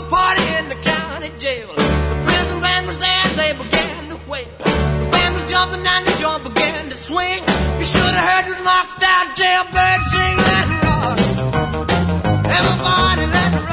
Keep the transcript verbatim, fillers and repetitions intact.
a party in the county jail. The prison band was there, they began to wail. The band was jumping and the joint began to swing. You should have heard this knocked out jailbird sing. Let it rock. Everybody let it